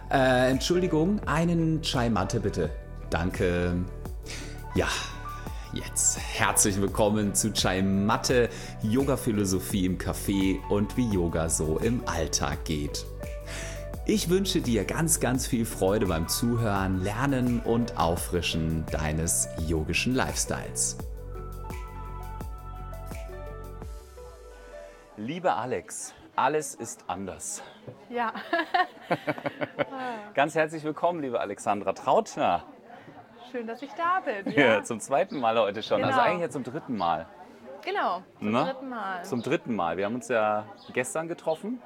Entschuldigung, einen Chai Matte bitte. Danke. Ja, jetzt herzlich willkommen zu Chai Matte, Yoga-Philosophie im Café und wie Yoga so im Alltag geht. Ich wünsche dir ganz, ganz viel Freude beim Zuhören, Lernen und Auffrischen deines yogischen Lifestyles. Liebe Alex, alles ist anders. Ja. Ganz herzlich willkommen, liebe Alexandra Trautner. Schön, dass ich da bin. Ja, zum zweiten Mal heute schon, Genau. Also eigentlich jetzt zum dritten Mal. Genau, zum Ne? dritten Mal. Zum dritten Mal. Wir haben uns ja gestern getroffen.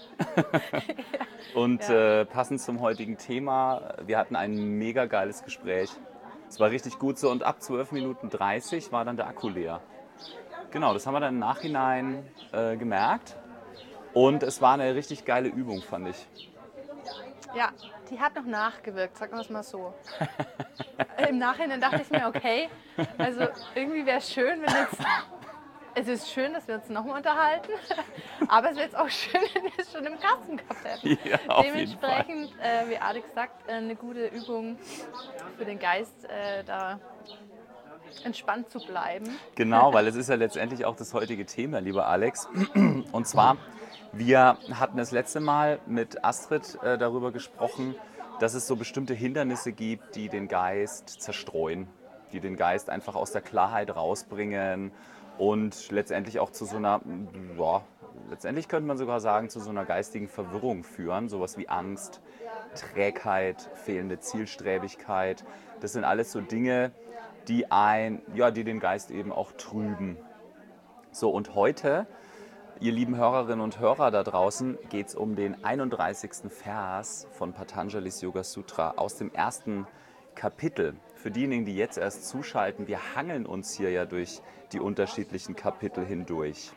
Und passend zum heutigen Thema, wir hatten ein mega geiles Gespräch. Es war richtig gut so und ab 12 Minuten 30 war dann der Akku leer. Genau, das haben wir dann im Nachhinein gemerkt. Und es war eine richtig geile Übung, fand ich. Ja, die hat noch nachgewirkt, sagen wir es mal so. Im Nachhinein dachte ich mir, okay, also irgendwie wäre es schön, wenn jetzt... Es ist schön, dass wir uns nochmal unterhalten, aber es wäre jetzt auch schön, wenn wir es schon im Kasten gehabt hätten. Ja, auf Dementsprechend, wie Alex sagt, eine gute Übung für den Geist, da entspannt zu bleiben. Genau, weil es ist ja letztendlich auch das heutige Thema, lieber Alex. Und zwar, wir hatten das letzte Mal mit Astrid darüber gesprochen, dass es so bestimmte Hindernisse gibt, die den Geist zerstreuen, die den Geist einfach aus der Klarheit rausbringen und letztendlich auch zu so einer, ja, letztendlich könnte man sogar sagen, zu so einer geistigen Verwirrung führen. Sowas wie Angst, Trägheit, fehlende Zielstrebigkeit. Das sind alles so Dinge, die den Geist eben auch trüben. So, und heute, ihr lieben Hörerinnen und Hörer da draußen, geht es um den 31. Vers von Patanjalis Yoga Sutra aus dem ersten Kapitel. Für diejenigen, die jetzt erst zuschalten, wir hangeln uns hier ja durch die unterschiedlichen Kapitel hindurch.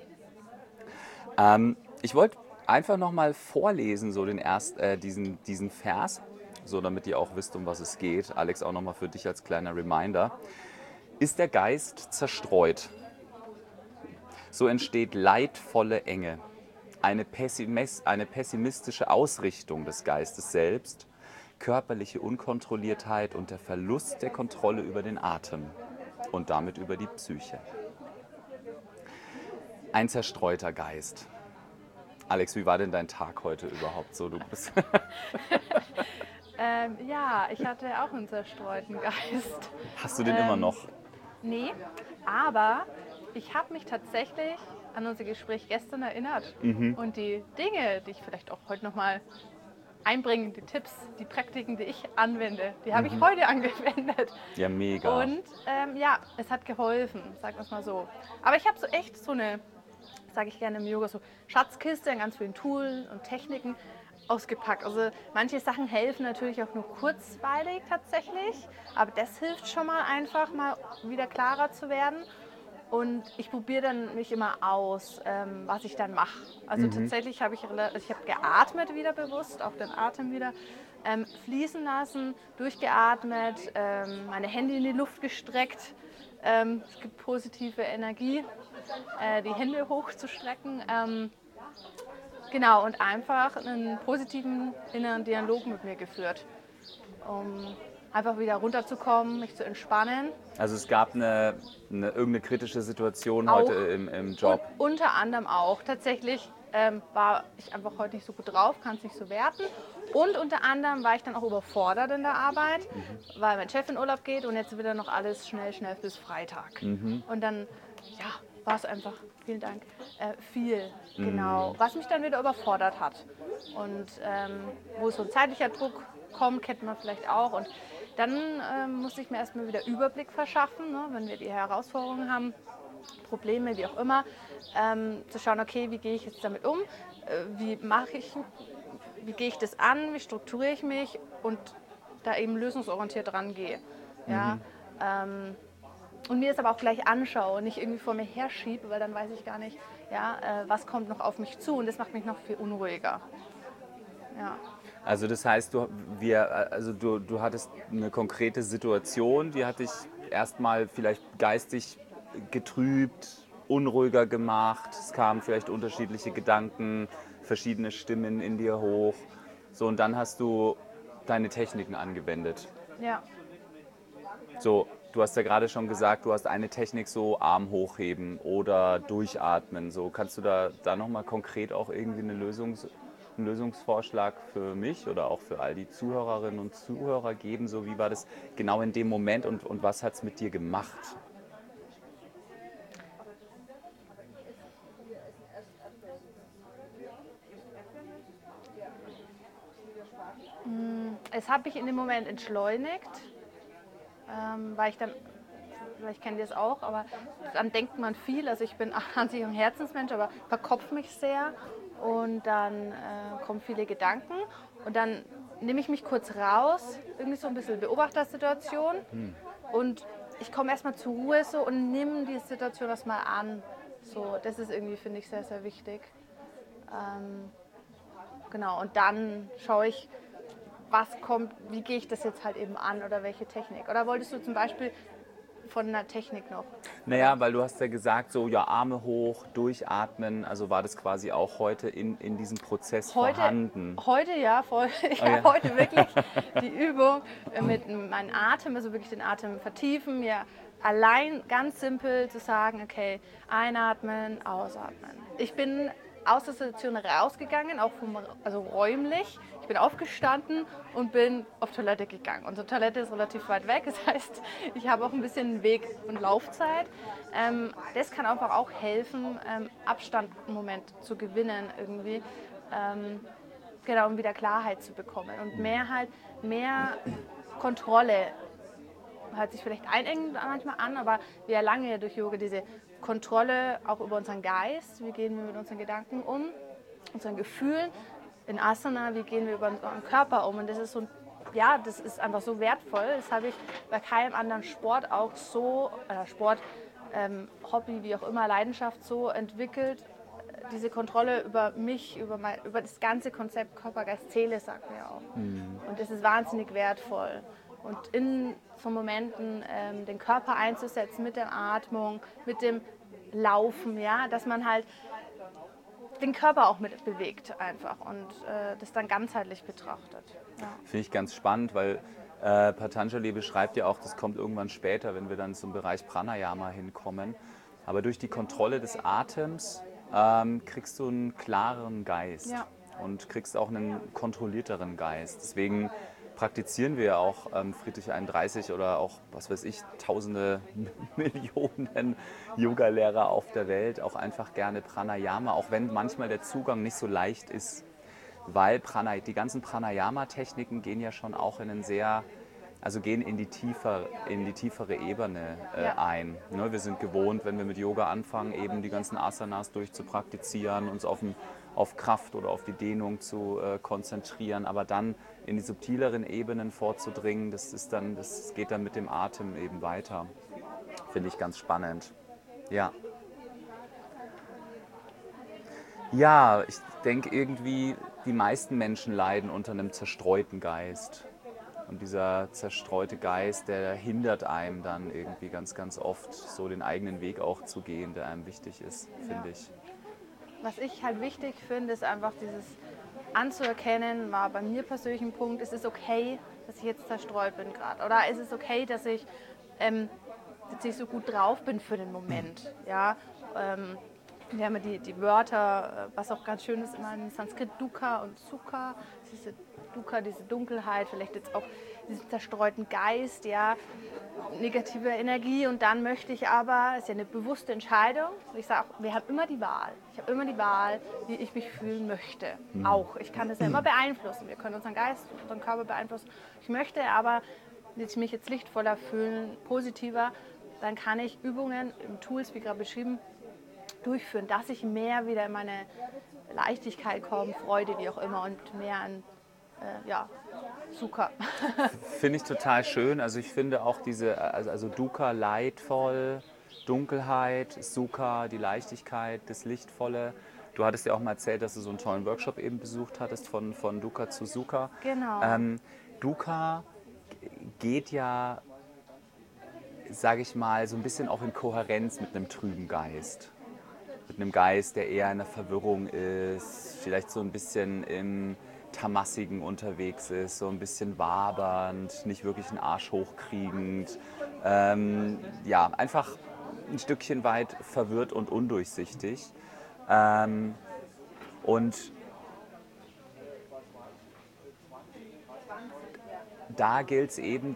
Ich wollte einfach nochmal vorlesen, so diesen Vers, so damit ihr auch wisst, um was es geht. Alex, auch nochmal für dich als kleiner Reminder. Ist der Geist zerstreut, so entsteht leidvolle Enge, eine pessimistische Ausrichtung des Geistes selbst, körperliche Unkontrolliertheit und der Verlust der Kontrolle über den Atem und damit über die Psyche. Ein zerstreuter Geist. Alex, wie war denn dein Tag heute überhaupt so? Du bist Ja, ich hatte auch einen zerstreuten Geist. Hast du den immer noch? Nee, aber ich habe mich tatsächlich an unser Gespräch gestern erinnert. Und die Dinge, die ich vielleicht auch heute nochmal einbringe, die Tipps, die Praktiken, die ich anwende, die habe ich heute angewendet. Ja, mega. Und ja, es hat geholfen, sagen wir es mal so. Aber ich habe so echt so eine, sage ich gerne im Yoga, so Schatzkiste an ganz vielen Tools und Techniken ausgepackt. Also manche Sachen helfen natürlich auch nur kurzweilig tatsächlich, aber das hilft schon mal einfach mal wieder klarer zu werden. Und ich probiere dann mich immer aus, was ich dann mache. Also tatsächlich habe ich geatmet wieder bewusst, auch den Atem wieder fließen lassen, durchgeatmet, meine Hände in die Luft gestreckt. Es gibt positive Energie, die Hände hochzustrecken. Genau, und einfach einen positiven inneren Dialog mit mir geführt, um einfach wieder runterzukommen, mich zu entspannen. Also es gab irgendeine kritische Situation Auch. heute im Job. Und unter anderem auch. Tatsächlich war ich einfach heute nicht so gut drauf, kann es nicht so werten. Und unter anderem war ich dann auch überfordert in der Arbeit, weil mein Chef in Urlaub geht und jetzt wieder noch alles schnell bis Freitag. Und dann, ja, war es einfach, vielen Dank, viel, genau, was mich dann wieder überfordert hat. Und wo so ein zeitlicher Druck kommt, kennt man vielleicht auch. Und dann musste ich mir erstmal wieder Überblick verschaffen, ne, wenn wir die Herausforderungen haben, Probleme, wie auch immer, zu schauen, okay, wie gehe ich jetzt damit um, wie gehe ich das an, wie strukturiere ich mich und da eben lösungsorientiert rangehe. Ja? Und mir das aber auch gleich anschaue und nicht irgendwie vor mir herschiebe, weil dann weiß ich gar nicht, ja, was kommt noch auf mich zu und das macht mich noch viel unruhiger. Ja. Also das heißt, du hattest eine konkrete Situation, die hat dich erstmal vielleicht geistig getrübt, unruhiger gemacht. Es kamen vielleicht unterschiedliche Gedanken, verschiedene Stimmen in dir hoch. So, und dann hast du deine Techniken angewendet. Ja. So, du hast ja gerade schon gesagt, du hast eine Technik so Arm hochheben oder durchatmen. So, kannst du da nochmal konkret auch irgendwie einen Lösungsvorschlag für mich oder auch für all die Zuhörerinnen und Zuhörer geben? So, wie war das genau in dem Moment und was hat es mit dir gemacht? Es hat mich in dem Moment entschleunigt, weil ich kenne das auch, aber dann denkt man viel. Also ich bin an sich ein Herzensmensch, aber verkopf mich sehr und dann kommen viele Gedanken und dann nehme ich mich kurz raus, irgendwie so ein bisschen Beobachtersituation und ich komme erstmal zur Ruhe so und nehme die Situation erstmal an. So, das ist irgendwie, finde ich, sehr, sehr wichtig. Genau, und dann schaue ich, was kommt, wie gehe ich das jetzt halt eben an oder welche Technik. Oder wolltest du zum Beispiel von einer Technik noch? Naja, weil du hast ja gesagt, so ja, Arme hoch, durchatmen, also war das quasi auch heute in diesem Prozess vorhanden? Heute ja, voll. Ich ja. habe heute wirklich die Übung mit meinem Atem, also wirklich den Atem vertiefen, mir allein ganz simpel zu sagen, okay, einatmen, ausatmen. Ich bin aus der Situation rausgegangen, auch also räumlich. Ich bin aufgestanden und bin auf Toilette gegangen. Unsere Toilette ist relativ weit weg, das heißt, ich habe auch ein bisschen Weg- und Laufzeit. Das kann einfach auch helfen, Abstand einen Moment zu gewinnen irgendwie. Genau, um wieder Klarheit zu bekommen und mehr Kontrolle. Hört sich vielleicht einengend manchmal an, aber wir erlangen ja durch Yoga diese Kontrolle auch über unseren Geist. Wie gehen wir mit unseren Gedanken um, unseren Gefühlen. In Asana, wie gehen wir über unseren Körper um. Und das ist so, ja, das ist einfach so wertvoll. Das habe ich bei keinem anderen Sport auch so, Sport, Hobby, wie auch immer, Leidenschaft so entwickelt. Diese Kontrolle über mich, über das ganze Konzept Körper, Geist, Seele, sagt man ja auch. Und das ist wahnsinnig wertvoll. Und in so Momenten den Körper einzusetzen mit der Atmung, mit dem Laufen, ja, dass man halt den Körper auch mit bewegt einfach und das dann ganzheitlich betrachtet. Ja. Finde ich ganz spannend, weil Patanjali beschreibt ja auch, das kommt irgendwann später, wenn wir dann zum Bereich Pranayama hinkommen. Aber durch die Kontrolle des Atems kriegst du einen klareren Geist und kriegst auch einen kontrollierteren Geist. Deswegen praktizieren wir ja auch Friedrich 31 oder auch, was weiß ich, tausende Millionen Yoga-Lehrer auf der Welt auch einfach gerne Pranayama, auch wenn manchmal der Zugang nicht so leicht ist, weil die ganzen Pranayama-Techniken gehen ja schon auch in einen also gehen in die tiefere Ebene ein. Ne, wir sind gewohnt, wenn wir mit Yoga anfangen, eben die ganzen Asanas durchzupraktizieren, uns auf Kraft oder auf die Dehnung zu konzentrieren, aber dann in die subtileren Ebenen vorzudringen, das geht dann mit dem Atem eben weiter. Finde ich ganz spannend. Ja. Ja, ich denke irgendwie, die meisten Menschen leiden unter einem zerstreuten Geist. Und dieser zerstreute Geist, der hindert einem dann irgendwie ganz, ganz oft, so den eigenen Weg auch zu gehen, der einem wichtig ist, finde ich. Was ich halt wichtig finde, ist einfach dieses anzuerkennen, war bei mir persönlich ein Punkt, es ist okay, dass ich jetzt zerstreut bin gerade. Oder es ist okay, dass ich jetzt nicht so gut drauf bin für den Moment. Ja? Wir haben ja die Wörter, was auch ganz schön ist, immer im Sanskrit Dukkha und Sukha. Diese Dukkha, diese Dunkelheit, vielleicht jetzt auch diesen zerstreuten Geist, ja, negative Energie. Und dann möchte ich aber, es ist ja eine bewusste Entscheidung. Ich sage, wir haben immer die Wahl. Ich habe immer die Wahl, wie ich mich fühlen möchte. Auch. Ich kann das ja immer beeinflussen. Wir können unseren Geist, unseren Körper beeinflussen. Ich möchte aber mich jetzt lichtvoller fühlen, positiver. Dann kann ich Übungen, Tools, wie gerade beschrieben, durchführen, dass ich mehr wieder in meine Leichtigkeit komme, Freude, wie auch immer, und mehr an Sukha. Finde ich total schön. Also ich finde auch also Dukkha leidvoll, Dunkelheit, Sukha, die Leichtigkeit, das Lichtvolle. Du hattest ja auch mal erzählt, dass du so einen tollen Workshop eben besucht hattest von Dukkha zu Sukha. Genau. Dukkha geht ja, sage ich mal, so ein bisschen auch in Kohärenz mit einem trüben Geist. Mit einem Geist, der eher in der Verwirrung ist, vielleicht so ein bisschen im Tamassigen unterwegs ist, so ein bisschen wabernd, nicht wirklich einen Arsch hochkriegend. Ja, einfach ein Stückchen weit verwirrt und undurchsichtig. Und da gilt es eben,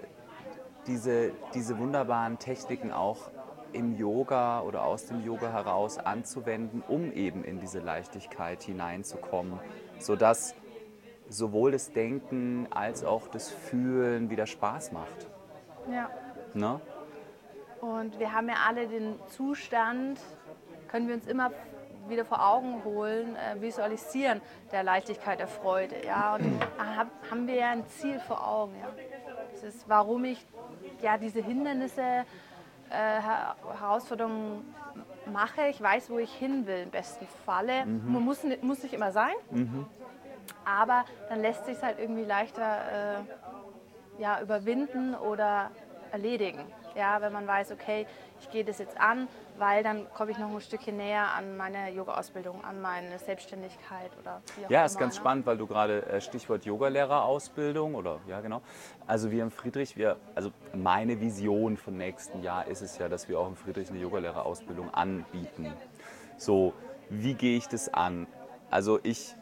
diese wunderbaren Techniken auch im Yoga oder aus dem Yoga heraus anzuwenden, um eben in diese Leichtigkeit hineinzukommen, sodass sowohl das Denken als auch das Fühlen wieder Spaß macht. Ja. Ne? Und wir haben ja alle den Zustand, können wir uns immer wieder vor Augen holen, visualisieren, der Leichtigkeit, der Freude. Ja? Und haben wir ja ein Ziel vor Augen. Ja? Das ist, warum ich ja diese Hindernisse, Herausforderungen mache. Ich weiß, wo ich hin will, im besten Falle. Man muss nicht immer sein, aber dann lässt sich es halt irgendwie leichter ja, überwinden oder erledigen. Ja, wenn man weiß, okay, ich gehe das jetzt an, weil dann komme ich noch ein Stückchen näher an meine Yoga-Ausbildung, an meine Selbstständigkeit oder wie auch immer. Ja, ist ganz spannend, weil du gerade Stichwort Yogalehrerausbildung oder ja genau. Also wir im Friedrich, also meine Vision vom nächsten Jahr ist es ja, dass wir auch im Friedrich eine Yogalehrerausbildung anbieten. So, wie gehe ich das an? Also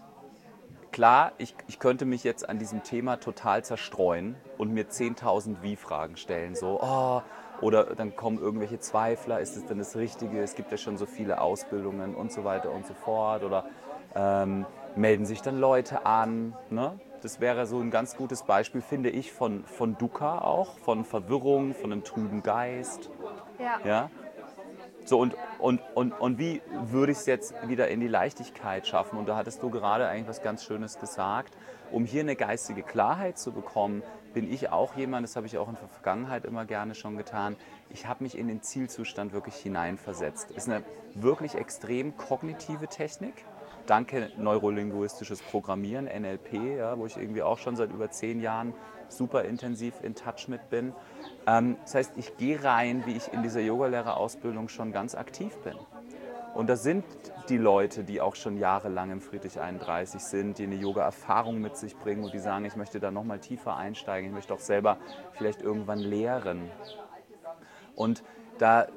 klar, ich könnte mich jetzt an diesem Thema total zerstreuen und mir 10.000 Wie-Fragen stellen. So, oh, oder dann kommen irgendwelche Zweifler, ist es denn das Richtige? Es gibt ja schon so viele Ausbildungen und so weiter und so fort. Oder melden sich dann Leute an. Ne? Das wäre so ein ganz gutes Beispiel, finde ich, von Dukkha auch, von Verwirrung, von einem trüben Geist. Ja. Ja? So, und wie würde ich es jetzt wieder in die Leichtigkeit schaffen? Und da hattest du gerade eigentlich was ganz Schönes gesagt. Um hier eine geistige Klarheit zu bekommen, bin ich auch jemand, das habe ich auch in der Vergangenheit immer gerne schon getan, ich habe mich in den Zielzustand wirklich hineinversetzt. Ist eine wirklich extrem kognitive Technik. Danke neurolinguistisches Programmieren, NLP, ja, wo ich irgendwie auch schon seit über 10 Jahren super intensiv in Touch mit bin. Das heißt, ich gehe rein, wie ich in dieser Yogalehrerausbildung schon ganz aktiv bin. Und das sind die Leute, die auch schon jahrelang im Friedrich 31 sind, die eine Yoga-Erfahrung mit sich bringen und die sagen, ich möchte da nochmal tiefer einsteigen, ich möchte auch selber vielleicht irgendwann lehren. Und da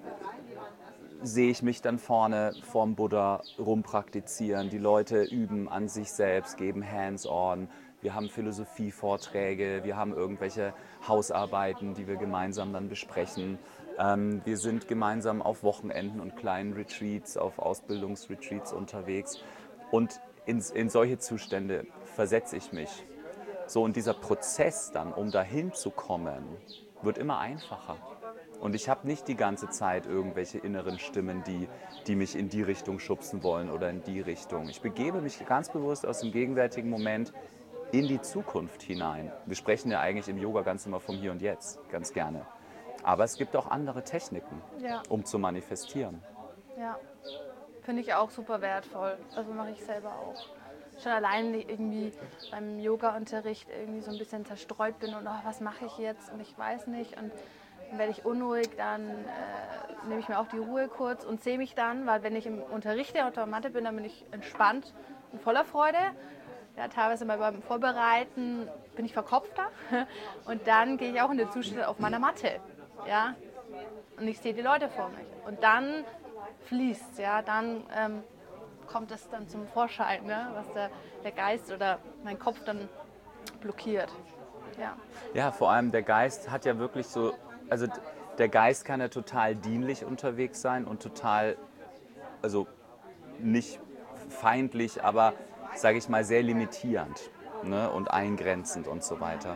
sehe ich mich dann vorne vorm Buddha rumpraktizieren. Die Leute üben an sich selbst, geben hands-on. Wir haben Philosophievorträge, wir haben irgendwelche Hausarbeiten, die wir gemeinsam dann besprechen. Wir sind gemeinsam auf Wochenenden und kleinen Retreats, auf Ausbildungsretreats unterwegs. Und in solche Zustände versetze ich mich. So, und dieser Prozess dann, um dahin zu kommen, wird immer einfacher. Und ich habe nicht die ganze Zeit irgendwelche inneren Stimmen, die mich in die Richtung schubsen wollen oder in die Richtung. Ich begebe mich ganz bewusst aus dem gegenwärtigen Moment in die Zukunft hinein. Wir sprechen ja eigentlich im Yoga ganz immer vom Hier und Jetzt, ganz gerne. Aber es gibt auch andere Techniken, Ja. um zu manifestieren. Ja, finde ich auch super wertvoll. Also mache ich selber auch. Schon allein irgendwie beim Yoga-Unterricht irgendwie so ein bisschen zerstreut bin und oh, was mache ich jetzt und ich weiß nicht und dann werde ich unruhig, dann nehme ich mir auch die Ruhe kurz und sehe mich dann, weil wenn ich im Unterricht auf der Matte bin, dann bin ich entspannt und voller Freude. Ja, teilweise mal beim Vorbereiten bin ich verkopfter und dann gehe ich auch in den Zustand auf meiner Matte. Ja? Und ich sehe die Leute vor mich. Und dann fließt, ja, dann kommt es dann zum Vorschein, ne? Was der Geist oder mein Kopf dann blockiert. Ja. Ja, vor allem der Geist hat ja wirklich so, also der Geist kann ja total dienlich unterwegs sein und total, also nicht feindlich, aber sage ich mal sehr limitierend, ne? Und eingrenzend und so weiter.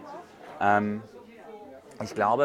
Ich glaube,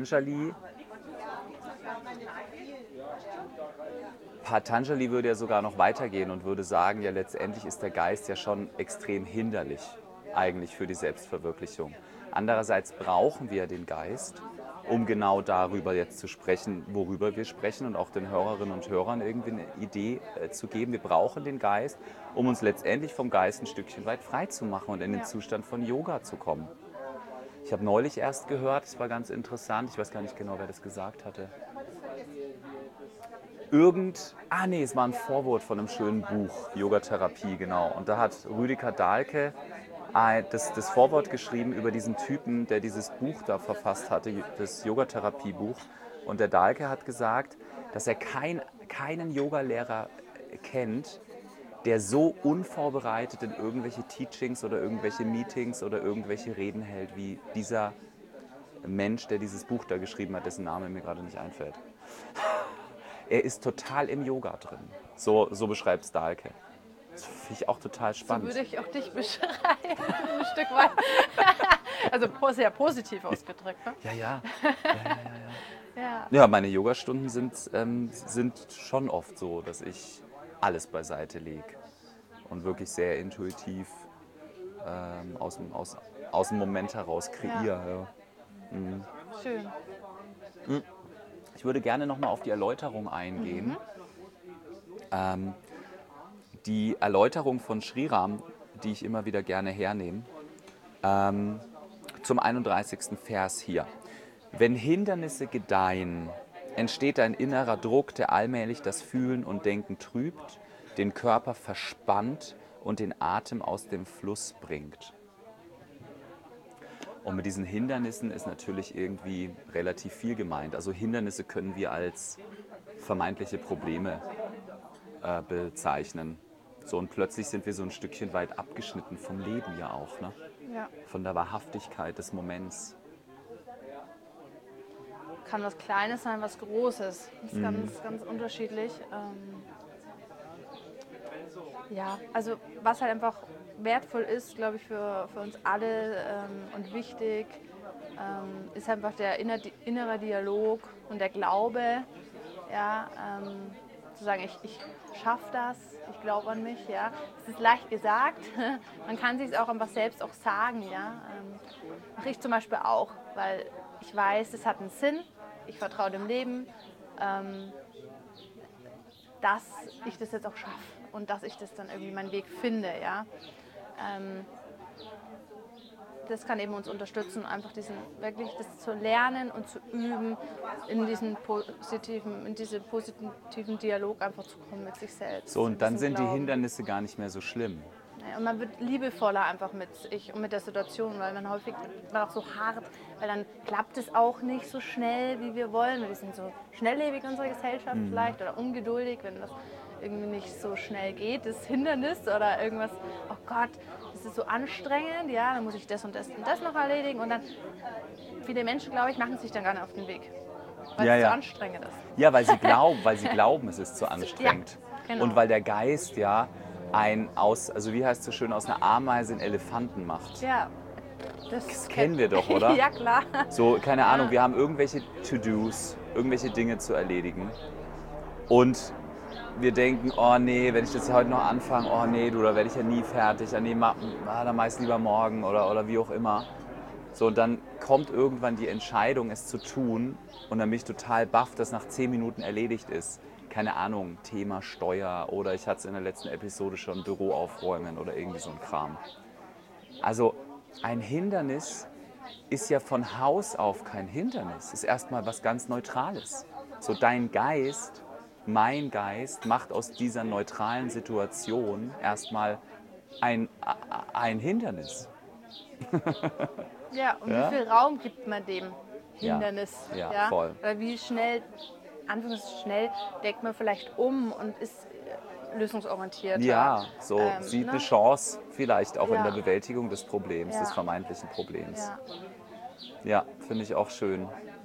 Patanjali würde ja sogar noch weitergehen und würde sagen, ja letztendlich ist der Geist ja schon extrem hinderlich eigentlich für die Selbstverwirklichung. Andererseits brauchen wir den Geist, um genau darüber jetzt zu sprechen, worüber wir sprechen und auch den Hörerinnen und Hörern irgendwie eine Idee zu geben. Wir brauchen den Geist, um uns letztendlich vom Geist ein Stückchen weit frei zu machen und in den Zustand von Yoga zu kommen. Ich habe neulich erst gehört, es war ganz interessant, ich weiß gar nicht genau, wer das gesagt hatte. nee, es war ein Vorwort von einem schönen Buch, Yogatherapie, genau. Und da hat Rüdiger Dahlke das Vorwort geschrieben über diesen Typen, der dieses Buch da verfasst hatte, das Yogatherapie-Buch. Und der Dahlke hat gesagt, dass er keinen Yogalehrer kennt, der so unvorbereitet in irgendwelche Teachings oder irgendwelche Meetings oder irgendwelche Reden hält, wie dieser Mensch, der dieses Buch da geschrieben hat, dessen Name mir gerade nicht einfällt. Er ist total im Yoga drin. So beschreibt es Dahlke. Das finde ich auch total So spannend. würde ich auch dich beschreiben, ein Stück weit. Also sehr positiv ausgedrückt. Ne? Ja. Ja. Ja, meine Yogastunden sind schon oft so, dass ich alles beiseite lege und wirklich sehr intuitiv aus dem Moment heraus kreiere. Ja. Schön. Ich würde gerne nochmal auf die Erläuterung eingehen. Die Erläuterung von Sriram, die ich immer wieder gerne hernehme, zum 31. Vers hier. Wenn Hindernisse gedeihen, entsteht ein innerer Druck, der allmählich das Fühlen und Denken trübt, den Körper verspannt und den Atem aus dem Fluss bringt. Und mit diesen Hindernissen ist natürlich irgendwie relativ viel gemeint. Also Hindernisse können wir als vermeintliche Probleme bezeichnen. So, und plötzlich sind wir so ein Stückchen weit abgeschnitten vom Leben ja auch, ne? Ja. Von der Wahrhaftigkeit des Moments. Kann was Kleines sein, was Großes. Das ist ganz unterschiedlich. Ja, also was halt einfach wertvoll ist, glaube ich, für uns alle und wichtig, ist einfach der innere Dialog und der Glaube, ja, zu sagen, ich schaffe das, ich glaube an mich, ja. Es ist leicht gesagt, man kann sich es auch einfach selbst auch sagen, ja. Mache ich zum Beispiel auch, weil ich weiß, es hat einen Sinn, ich vertraue dem Leben, dass ich das jetzt auch schaffe und dass ich das dann irgendwie meinen Weg finde, ja. Das kann eben uns unterstützen, einfach wirklich das zu lernen und zu üben, in diesen positiven Dialog einfach zu kommen mit sich selbst. So, und dann sind die Glauben. Hindernisse gar nicht mehr so schlimm. Ja, und man wird liebevoller einfach mit sich und mit der Situation, weil man häufig auch so hart, weil dann klappt es auch nicht so schnell, wie wir wollen. Wir sind so schnelllebig in unserer Gesellschaft vielleicht oder ungeduldig, wenn das irgendwie nicht so schnell geht, das Hindernis oder irgendwas, oh Gott, das ist so anstrengend, ja, dann muss ich das und das und das noch erledigen und dann, viele Menschen, glaube ich, machen sich dann gar nicht auf den Weg, weil es so anstrengend ist. Ja, weil sie glauben, es ist zu anstrengend. Ja, genau. Und weil der Geist ja also wie heißt es so schön, aus einer Ameise einen Elefanten macht. Ja, Das kennen wir doch, oder? Ja, klar. So, keine Ahnung, wir haben irgendwelche To-Dos, irgendwelche Dinge zu erledigen. Und wir denken, oh nee, wenn ich das heute noch anfange, oh nee, da werde ich ja nie fertig. Ja, nee, dann meist lieber morgen oder wie auch immer. So, und dann kommt irgendwann die Entscheidung, es zu tun. Und dann bin ich total baff, dass nach 10 Minuten erledigt ist. Keine Ahnung, Thema Steuer oder ich hatte es in der letzten Episode schon, Büro aufräumen oder irgendwie so ein Kram. Also ein Hindernis ist ja von Haus auf kein Hindernis. Ist erstmal was ganz Neutrales. So dein Geist, mein Geist macht aus dieser neutralen Situation erstmal ein Hindernis. Ja, und Ja? wie viel Raum gibt man dem Hindernis? Ja, voll. Oder wie schnell, schnell denkt man vielleicht um und ist lösungsorientiert. Ja, so sieht eine Chance vielleicht auch in der Ja. Bewältigung des Problems, Ja. des vermeintlichen Problems. Ja. Ja, finde ich auch schön.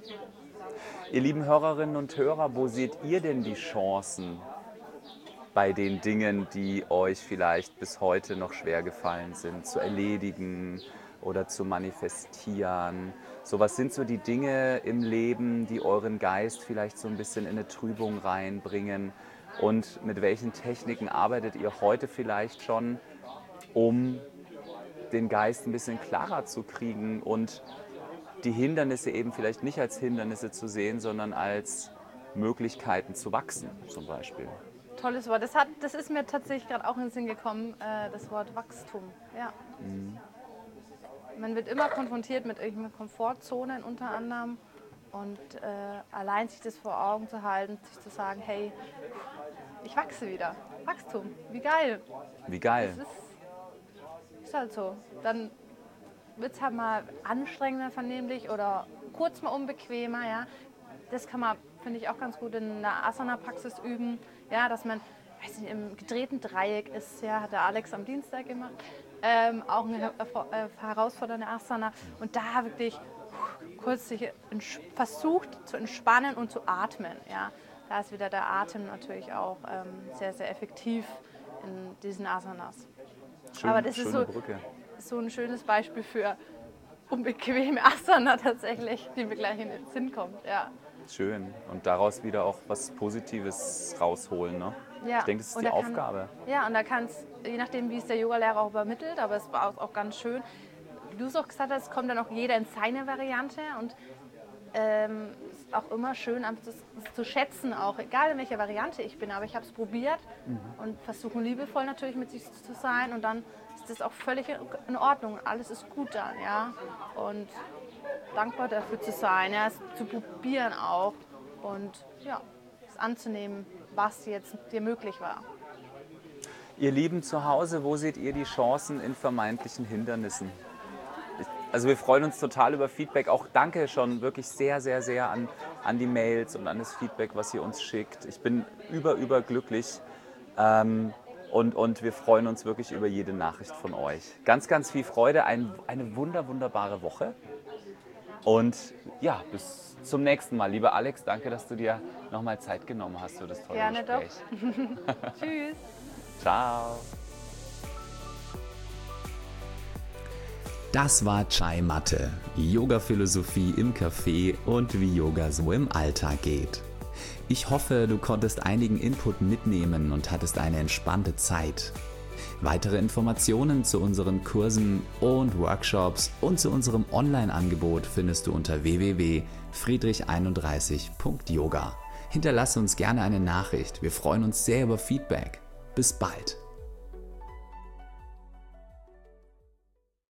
Ihr lieben Hörerinnen und Hörer, wo seht ihr denn die Chancen bei den Dingen, die euch vielleicht bis heute noch schwer gefallen sind, zu erledigen oder zu manifestieren? So, was sind so die Dinge im Leben, die euren Geist vielleicht so ein bisschen in eine Trübung reinbringen? Und mit welchen Techniken arbeitet ihr heute vielleicht schon, um den Geist ein bisschen klarer zu kriegen und die Hindernisse eben vielleicht nicht als Hindernisse zu sehen, sondern als Möglichkeiten zu wachsen, zum Beispiel? Tolles Wort. Das ist mir tatsächlich gerade auch in den Sinn gekommen, das Wort Wachstum. Ja. Man wird immer konfrontiert mit irgendwelchen Komfortzonen unter anderem Und allein sich das vor Augen zu halten, sich zu sagen, hey, ich wachse wieder. Wachstum, wie geil. Wie geil. Das ist halt so. Dann wird es halt mal anstrengender vernehmlich oder kurz mal unbequemer. Ja. Das kann man, finde ich, auch ganz gut in der Asana-Praxis üben. Ja, dass man, weiß nicht, im gedrehten Dreieck ist, ja, hat der Alex am Dienstag gemacht, auch eine herausfordernde Asana. Und da wirklich kurz sich versucht zu entspannen und zu atmen. Ja. Da ist wieder der Atem natürlich auch sehr, sehr effektiv in diesen Asanas. Aber das ist so ein schönes Beispiel für unbequeme Asana tatsächlich, die mir gleich in den Sinn kommt. Ja. Schön. Und daraus wieder auch was Positives rausholen. Ne? Ja. Ich denke, das ist die Aufgabe. Ja, und da kann es, je nachdem, wie es der Yogalehrer auch übermittelt, aber es war auch ganz schön. Wie du es auch gesagt hast, kommt dann auch jeder in seine Variante und es ist auch immer schön, das zu schätzen, auch egal in welcher Variante ich bin, aber ich habe es probiert und versuche liebevoll natürlich mit sich zu sein und dann ist das auch völlig in Ordnung, alles ist gut dann, ja, und dankbar dafür zu sein, ja, es zu probieren auch und ja, es anzunehmen, was jetzt dir möglich war. Ihr Lieben zu Hause, wo seht ihr die Chancen in vermeintlichen Hindernissen? Also wir freuen uns total über Feedback. Auch danke schon wirklich sehr, sehr, sehr an die Mails und an das Feedback, was ihr uns schickt. Ich bin überglücklich und wir freuen uns wirklich über jede Nachricht von euch. Ganz, ganz viel Freude, eine wunderbare Woche. Und ja, bis zum nächsten Mal. Lieber Alex, danke, dass du dir nochmal Zeit genommen hast für das tolle Gespräch. Gerne doch. Tschüss. Ciao. Das war Chai Matte, Yoga-Philosophie im Café und wie Yoga so im Alltag geht. Ich hoffe, du konntest einigen Input mitnehmen und hattest eine entspannte Zeit. Weitere Informationen zu unseren Kursen und Workshops und zu unserem Online-Angebot findest du unter www.friedrich31.yoga. Hinterlasse uns gerne eine Nachricht, wir freuen uns sehr über Feedback. Bis bald!